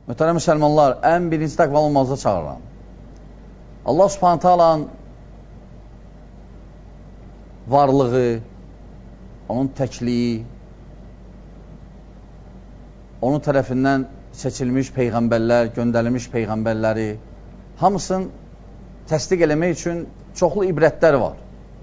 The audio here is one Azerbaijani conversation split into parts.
Möhtərəm müsəlmanlar, ən birinci təqvalı olmazda çağıran. Allah Subhanahu Taala'nın varlığı, onun təkliyi, onun tərəfindən seçilmiş peyğəmbərlər, göndərilmiş peyğəmbərləri hamısını təsdiq eləmək üçün çoxlu ibrətlər var.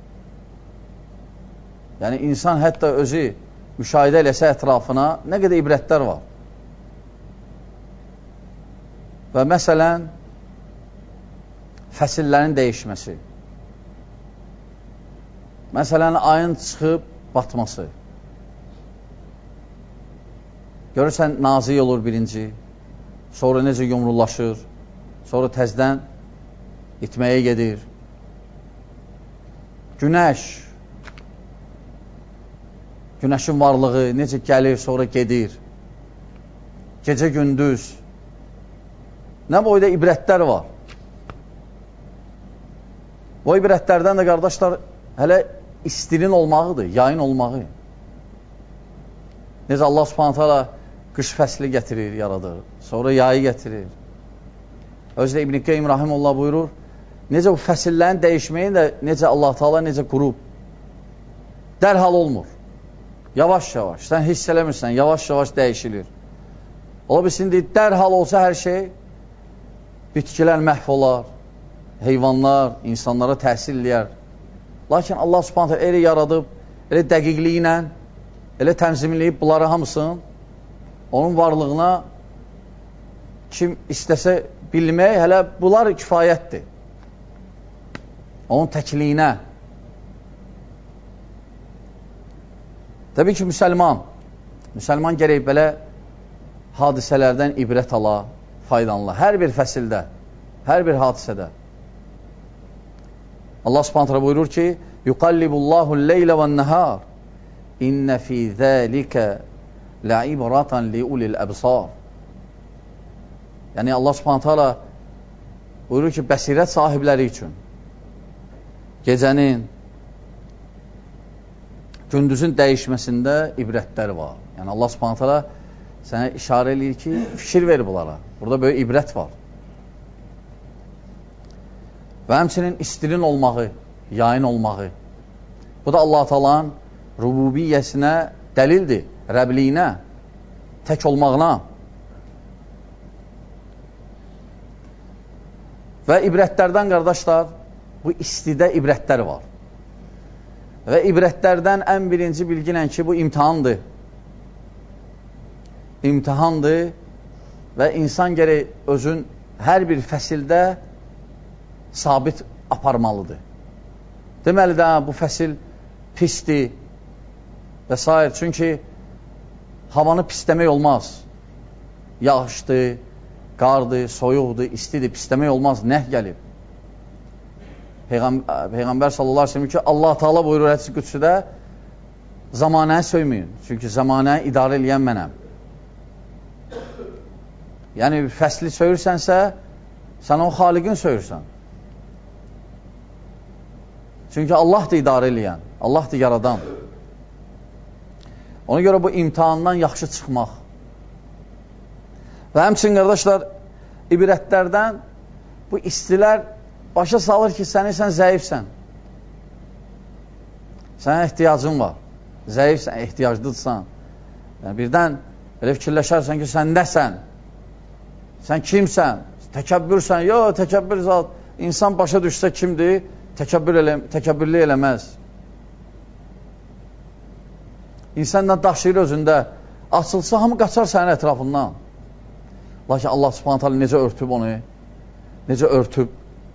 Yəni, insan hətta özü müşahidə eləsə ətrafına nə qədər ibrətlər var. Və məsələn, fəsillərin dəyişməsi. Məsələn, ayın çıxıb batması. Görürsən, nazik olur birinci, sonra necə yumrulaşır, sonra təzdən itməyə gedir. Günəşin varlığı necə gəlir, sonra gedir. Gecə-gündüz. Nə boyda ibrətlər var. Bu ibrətlərdən də, qardaşlar, hələ istinin olmağıdır, yayın olmağı. Necə Allah Subhanahu Taala qış fəsli gətirir, yaradır, sonra yayı gətirir. Özdə İbn-i Qeym Rahimullah buyurur, necə bu fəsillərin dəyişməyi də necə Allah Taala necə qurub. Dərhal olmur. Yavaş-yavaş, sən hiss eləmirsən, yavaş-yavaş dəyişilir. Ola bilsin, dərhal olsa hər şey, bitkilər məhv olar, heyvanlar, insanlara təsir eləyər. Lakin Allah Subhanahu Taala elə yaradıb, elə dəqiqliyi ilə, elə tənzimləyib bunları hamısını, onun varlığına kim istəsə bilmək, hələ bunlar kifayətdir. Onun təkliyinə. Təbii ki, müsəlman gərək belə hadisələrdən ibrət ala, faydalanla. Hər bir fəsildə, hər bir hadisədə. Allah Subhanahu Taala buyurur ki, yuqallibullahu l-leylə və-n-nəhar İnnə fī zəlikə lə'ibratan liulil əbsar. Yəni Allah Subhanahu Taala buyurur ki, bəsirət sahibləri üçün gecənin, gündüzün dəyişməsində ibrətlər var. Yəni Allah Subhanahu Taala sənə işarə eləyir ki, fikir ver bunlara. Burada böyük ibrət var. Və həmçinin istilin olmağı, yayın olmağı. Bu da Allah Taala'nın rububiyyəsinə dəlildir, rəbliyinə, tək olmağına. Və ibrətlərdən, qardaşlar, bu istidə ibrətlər var. Və ibrətlərdən ən birinci bilginən ki, bu imtihandır. İmtihandır və insan gərək özün hər bir fəsildə sabit aparmalıdır. Deməli də bu fəsil pisdir və s. Çünki havanı pisləmək olmaz. Yağışdır, qardır, soyuqdur, istidir, pisləmək olmaz. Nəh gəlib. Peyğəmbər sallallahu aleyhi ve sellem ki, Allah Taala buyurur hədis-i qüdsüdə, zamanəyə söyməyin. Çünki zamanəyə idarə eləyən mənəm. Yəni, fəsli söyürsənsə, sən o xaliqin söyürsən. Çünki Allahdır idarə eləyən, Allahdır yaradan. Ona görə bu imtihandan yaxşı çıxmaq. Və həmçinin, qardaşlar, ibrətlərdən bu istilər başa salır ki, sən zəifsən. Sənə ehtiyacın var. Zəifsən, ehtiyaclıdırsan. Yəni, birdən elə fikirləşərsən ki, sən nəsən? Sən kimsən? Təkəbbürsən? Yox, təkəbbür zat. İnsan başa düşsə kimdir? Təkəbbürlü eləməz. İnsanla daşıyır özündə. Açılsa, hamı qaçar sənin ətrafından. Lakin Allah Subhanahu Taala necə örtüb onu? Necə örtüb?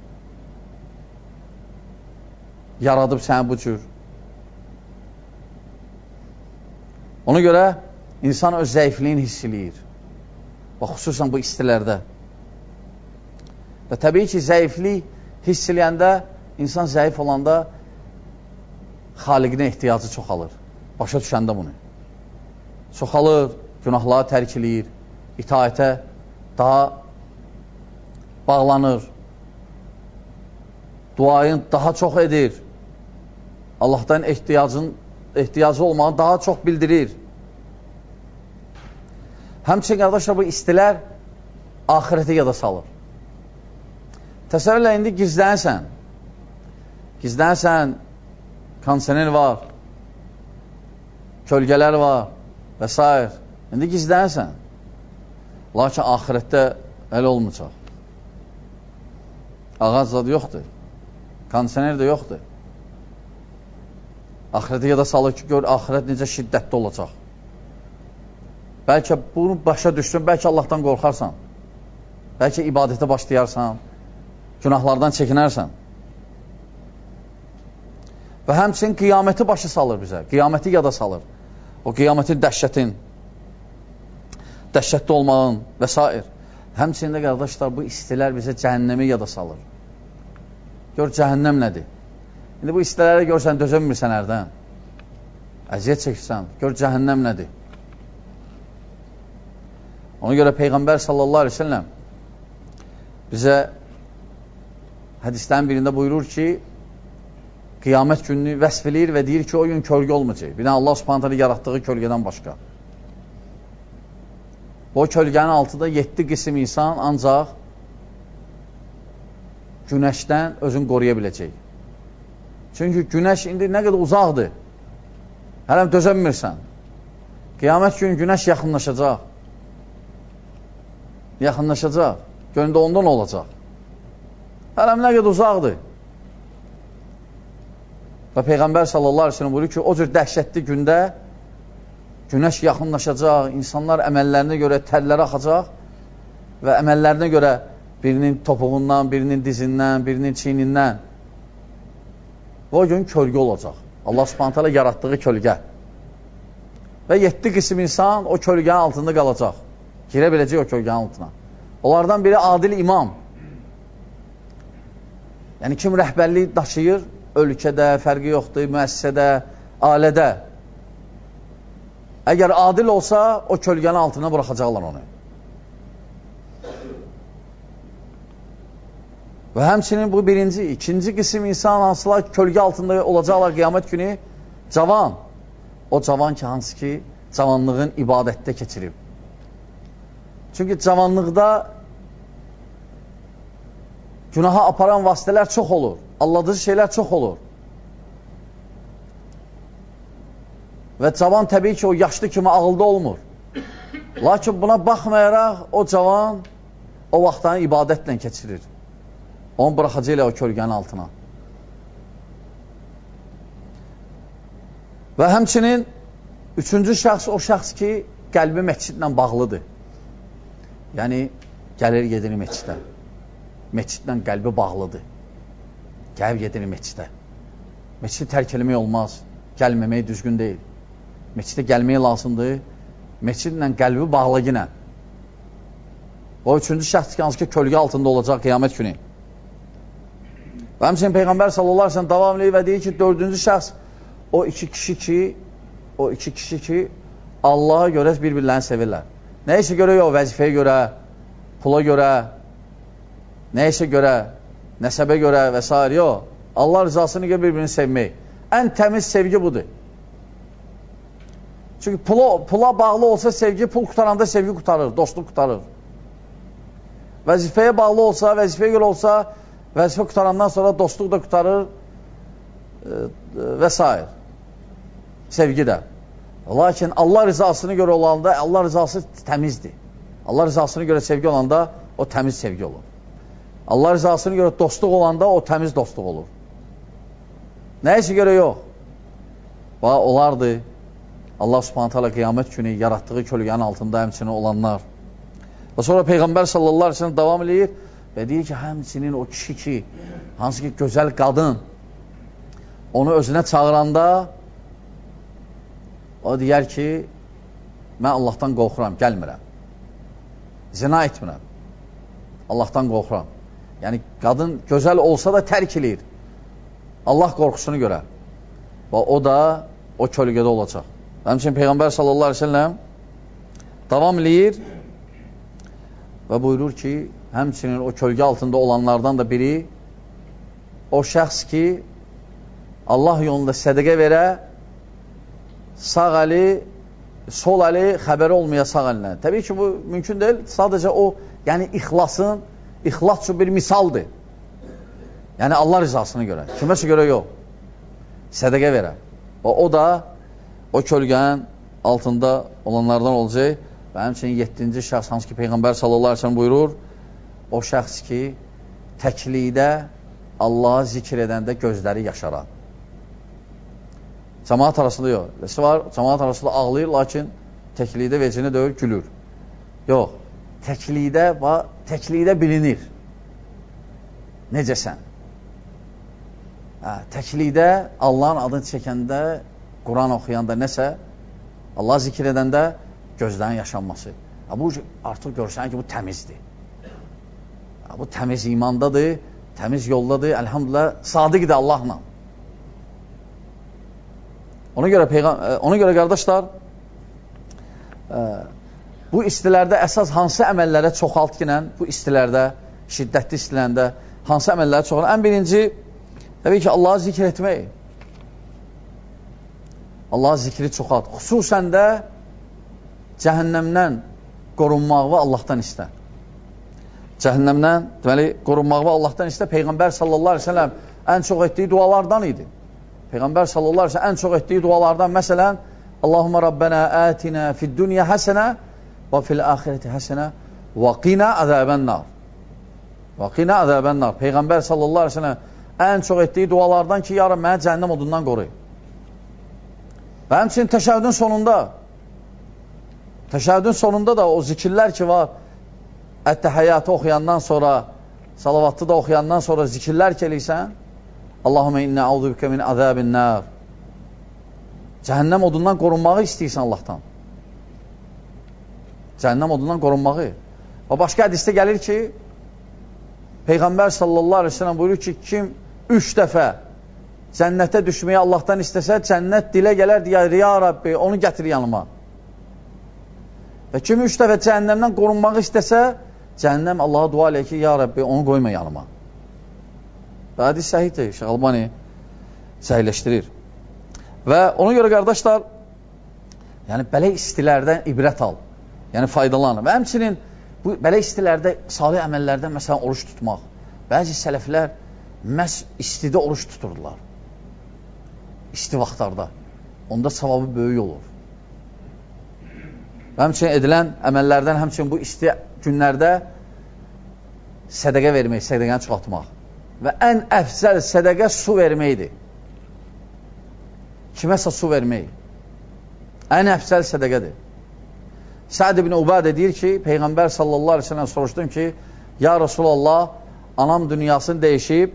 Yaradıb səni bu cür. Ona görə insan öz zəifliyini hiss eləyir. Və xüsusən bu istilərdə. Və təbii ki, zəiflik hiss eləyəndə, insan zəif olanda xaliqinə ehtiyacı çoxalır. Başa düşəndə bunu. Çoxalır, günahları tərk eləyir, itaətə daha bağlanır, duayın daha çox edir, Allahdan ehtiyacı olmağı daha çox bildirir. Həmçinin, qardaşlar, bu istilər Ahirəti yada salır. Təsəvvürlə indi gizlənsən, kondisioner var, kölgələr var və s. İndi gizlənsən, lakin ahirətdə elə olmayacaq. Ağac zadı yoxdur, kondisioner də yoxdur. Ahirəti yada salır ki, gör, ahirət necə şiddətli olacaq. Bəlkə bunu başa düşsün, bəlkə Allahdan qorxarsan, bəlkə ibadətə başlayarsan, günahlardan çəkinərsən. Və həmçinin qiyaməti başa salır bizə, qiyaməti yada salır. O qiyamətin dəhşətli olmağın və s. Həmçinin də qardaşlar, bu istilər bizə cəhənnəmi yada salır. Gör, cəhənnəm nədir? İndi bu istələrə görsən, dözənmirsən hərdən. Əziyyət çəkirsən, gör, cəhənnəm nədir? Ona görə Peyğəmbər sallallahu aleyhi ve sellem bizə hədislərin birində buyurur ki, qiyamət gününü vəsf eləyir və deyir ki, o gün kölgə olmayacaq. Bir Allah subhanətələ yaratdığı kölgədən başqa. O kölgənin altında 7 qism insan ancaq günəşdən özünü qoruya biləcək. Çünki günəş indi nə qədər uzaqdır, hələm dözənmirsən. Qiyamət günü günəş yaxınlaşacaq. Gönlündə ondan olacaq. Hələm nə qədər uzaqdır. Və Peyğəmbər sallallahu aleyhi ve sellem buyurur ki, o cür dəhşətli gündə günəş yaxınlaşacaq, insanlar əməllərinə görə tərləri axacaq və əməllərinə görə birinin topuğundan, birinin dizindən, birinin çiynindən və o gün kölgə olacaq. Allah subhanət hələ yaratdığı kölgə. Və 7 qism insan o kölgənin altında qalacaq. Girə biləcək o kölgənin altına. Onlardan biri adil imam. Yəni kim rəhbərlik daşıyır, ölkədə, fərqi yoxdur, müəssisədə, ailədə. Əgər adil olsa, o kölgənin altına buraxacaqlar onu. Və həmçinin bu birinci, ikinci qism insan hansılar kölgə altında olacaqlar qiyamət günü, cavan. O cavan ki, hansı ki, cavanlığın ibadətdə keçirib. Çünki cavanlıqda günaha aparan vasitələr çox olur. Alladıcı şeylər çox olur. Və cavan təbii ki, o yaşlı kimi ağılda olmur. Lakin buna baxmayaraq, o cavan o vaxtlarını ibadətlə keçirir. Onu buraxacaq ilə o kölgənin altına. Və həmçinin üçüncü şəxs o şəxs ki, qəlbi məscidlə bağlıdır. Yəni, gəlir gedir məscidə. Məscidlə qəlbi bağlıdır. Gəl gedir məscidə. Məscidi tərk eləmək olmaz. Gəlməmək düzgün deyil. Məscidə gəlmək lazımdır. Məscidlə qəlbi bağlı yenə. O üçüncü şəxs ki, hansı ki, kölgə altında olacaq qiyamət günü. Və həmçinin Peyğəmbər sallallahu aleyhi ve sellem davam edir və deyir ki, dördüncü şəxs o iki kişi ki, Allaha görə bir-birlərini sevirlər. Nəyəsə görə yox, vəzifəyə görə, pula görə, nəyəsə görə, nəsəbə görə və s. yox. Allah rızasını görə bir-birini sevmək. Ən təmiz sevgi budur. Çünki pula bağlı olsa sevgi, pul qutaranda sevgi qutarır, dostluq qutarır. Vəzifəyə bağlı olsa, vəzifəyə görə olsa, vəzifə qutarandan sonra dostluq da qutarır və s. Sevgi də. Lakin Allah rızasını görə olanda, Allah rızası təmizdir. Allah rızasını görə sevgi olanda, o təmiz sevgi olur. Allah rızasını görə dostluq olanda, o təmiz dostluq olur. Nəyəsə görə yox. Və olardı, Allah subhanət hələ qiyamət günü yaratdığı kölgənin altında həmçinin olanlar. Və sonra Peyğəmbər sallallahu aleyhi ve sellem davam edir və deyir ki, həmçinin o kişi ki, hansı ki, gözəl qadın onu özünə çağıranda o deyər ki, mən Allahdan qorxuram, gəlmirəm. Zina etmirəm. Allahdan qorxuram. Yəni, qadın gözəl olsa da tərk edir. Allah qorxusunu görə. Və o da o kölgədə olacaq. Həmçinin Peyğəmbər sallallahu aleyhi ve sellem davam edir və buyurur ki, həmçinin o kölgə altında olanlardan da biri o şəxs ki, Allah yolunda sədəqə verə, sağ əli, sol əli xəbəri olmaya sağ əlinə. Təbii ki, bu mümkün deyil. Sadəcə o Yəni, ixlas üçün bir misaldır. Yəni, Allah rızasına görə. Kiməsə görə yox. Sədəqə verər. O da o kölgənin altında olanlardan olacaq. Və həmçinin 7-ci şəxs, hansı ki, Peyğəmbər sallallahu aleyhi ve sellem buyurur, o şəxs ki, təklikdə Allahı zikr edəndə gözləri yaşarar. Cəmaat arasında yox. Nəsə var, cəmaat arasında ağlayır, lakin təklikdə vecinə döyür, gülür. Yox, təklikdə bilinir. Necəsən? Təklikdə Allahın adını çəkəndə, Quran oxuyanda nəsə, Allah zikr edəndə gözlərin yaşanması. Bu artıq görürsən ki, bu təmizdir. Bu təmiz imandadır, təmiz yoldadır, əlhamdülillah, sadiqdir Allahla. Ona görə qardaşlar, bu istilərdə əsas hansı əməllərə çoxalt ki, bu istilərdə, şiddətli istilərdə hansı əməllərə çoxalt? Ən birinci, təbii ki, Allahı zikr etmək. Allahı zikri çoxalt. Xüsusən də cəhənnəmdən qorunmağı Allahdan istər. Cəhənnəmdən, deməli, qorunmağı Allahdan istər. Peyğəmbər sallallahu aleyhi ve sellem ən çox etdiyi dualardan idi. Peyğəmbər sallallahu aleyhi ve sellem ən çox etdiyi dualardan, məsələn, Allahumma Rabbena atina fid dünya həsənə və fil ahireti həsənə və qina əzəbənnar. Və qina əzəbənnar. Peyğəmbər sallallahu aleyhi ve sellem ən çox etdiyi dualardan ki, yarın mənə cəhənnəm odundan qoruy. Və həmçinin təşəhhüdün sonunda da o zikirlər ki var, Ət-Təhiyyatı oxuyandan sonra, salavatı da oxuyandan sonra zikirlər ki eləysən, Allahümme inna auzubike min azabin nar. Cəhənnəm odundan qorunmağı istəyirsən Allahdan. Cəhənnəm odundan qorunmağı. Və başqa hədisdə gəlir ki, Peyğəmbər sallallahu aleyhi ve sellem buyurur ki, kim 3 dəfə cənnətə düşməyi Allahdan istəsə, cənnət dilə gələr, deyər, ya Rabbi, onu gətir yanıma. Və kim 3 dəfə cəhənnəmdən qorunmağı istəsə, cəhənnəm Allaha dua eləyir ki, ya Rabbi, onu qoyma yanıma. Və hədis səhihdir, Şeyx Albani səhihləşdirir. Və ona görə qardaşlar, yəni belə istilərdən ibrət al, yəni faydalanın. Və həmçinin bu belə istilərdə, salih əməllərdən məsələn oruç tutmaq. Bəzi sələflər məhz istidə oruç tuturdular. İsti vaxtlarda. Onda savabı böyük olur. Və həmçinin edilən əməllərdən, həmçinin bu isti günlərdə sədəqə vermək, sədəqəni çoxaltmaq. Və ən əfzəl sədəqə su verməkdir. Kiməsə su vermək. Ən əfzəl sədəqədir. Səd ibn Ubadə deyir ki, Peyğəmbər sallallahu aleyhi ve sellem soruşdum ki, ya Resulallah, anam dünyasını dəyişib,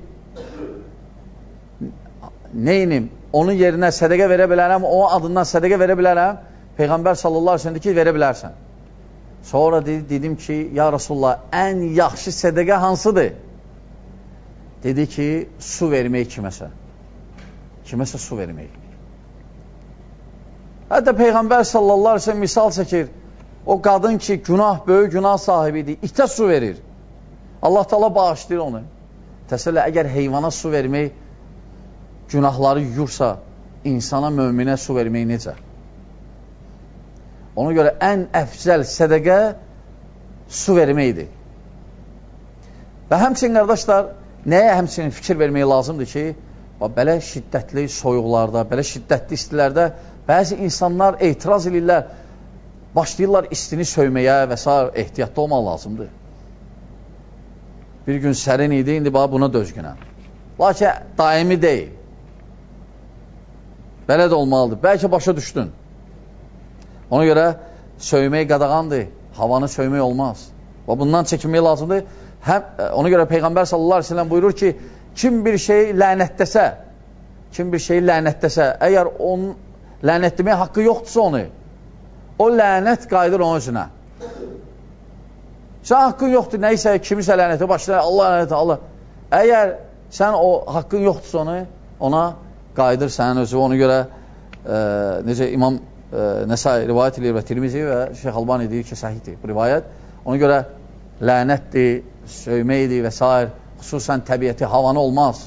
neyinim? Onun yerinə sədəqə verə bilərəm, o adından sədəqə verə bilərəm. Peyğəmbər sallallahu aleyhi ve sellem deyir ki, verə bilərsən. Sonra dedim ki, ya Resulallah, ən yaxşı sədəqə hansıdır? Dedi ki, su vermək kiməsə. Kiməsə su vermək. Hətta Peyğəmbər sallallahu aleyhi ve sellem misal çəkir. O qadın ki, böyük günah sahibidir, itə su verir. Allah Teala bağışlayır onu. Təsəllə, əgər heyvana su vermək günahları yuyursa, insana, möminə su vermək necə? Ona görə ən əfzəl sədəqə su verməkdir. Və həmçinin qardaşlar, nəyə həmçinin fikir vermək lazımdır ki, belə şiddətli soyuqlarda, belə şiddətli istilərdə bəzi insanlar etiraz edirlər, başlayırlar istini söyməyə və s. ehtiyatlı olmaq lazımdır. Bir gün sərin idi, indi buna dözgünəm. Lakin daimi deyil. Belə də olmalıdır. Bəlkə başa düşdün. Ona görə söymək qadağandır, havanı söymək olmaz. Və bundan çəkinmək lazımdır. Ona görə Peyğəmbər sallallahu aleyhi ve sellem buyurur ki, kim bir şeyi lənətləsə, əgər onun lənətləməyə haqqı yoxdursa onu, o lənət qayıdır onun özünə. Sən haqqın yoxdur, nəysə, kimisə lənəti başlayır, Allah lənəti, Allah. Əgər sən o haqqın yoxdursa ona qayıdır sənin özü. Ona görə necə İmam Nəsai rivayət edir və Tirmizi və Şeyx Albani deyir ki, səhihdir bu rivayət. Ona görə lənətdir, söyməkdir və s. Xüsusən təbiəti, havanı olmaz.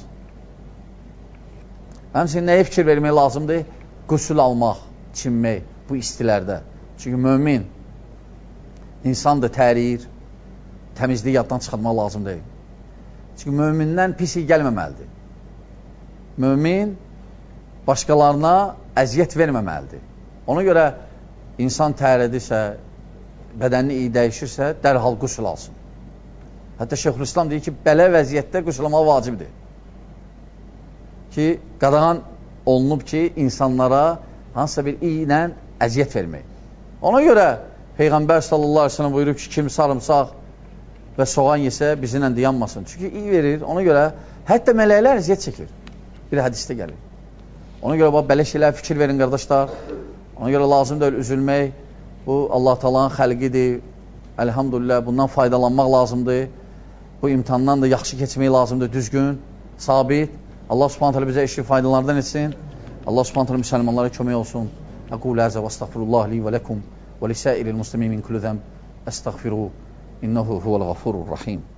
Həmçinin nəyə fikir vermək lazımdır? Qüsül almaq, çinmək bu istilərdə. Çünki mömin insandır, təriyir. təmizliyi yaddan çıxartmaq lazım deyil. Çünki mömindən pis iy gəlməməlidir. Mömin başqalarına əziyyət verməməlidir. Ona görə insan tərədisə, bədənini iyi dəyişirsə, dərhal qüsl alsın. Hətta Şeyxülislam deyir ki, belə vəziyyətdə qüsl almaq vacibdir. Ki, qadağan olunub ki, insanlara hansısa bir iy ilə əziyyət vermək. Ona görə Peyğəmbər sallallahu aleyhi ve sellem buyurub ki, kim sarımsaq və soğan yesə bizimlə dayanmasın. Çünki iy verir, ona görə hətta mələklər əziyyət çəkir. Bir hədisdə gəlir. Ona görə belə şeylər fikir verin, qardaşlar. Ona görə lazım deyil üzülmək. Bu, Allah-u Teala'nın xəlqidir. Elhamdülillah, bundan faydalanmaq lazımdır. Bu imtihandan da yaxşı keçmək lazımdır, düzgün, sabit. Allah subhanahu teala bizə eşli faydalardan etsin. Allah subhanahu teala müsəlmanlara kömək olsun. Aqul əzə və estağfirullah li və ləkum və lisəiril muslimin min kulli zəmb. Estağfiru. İnnehu huvəl-ğafurur rahim.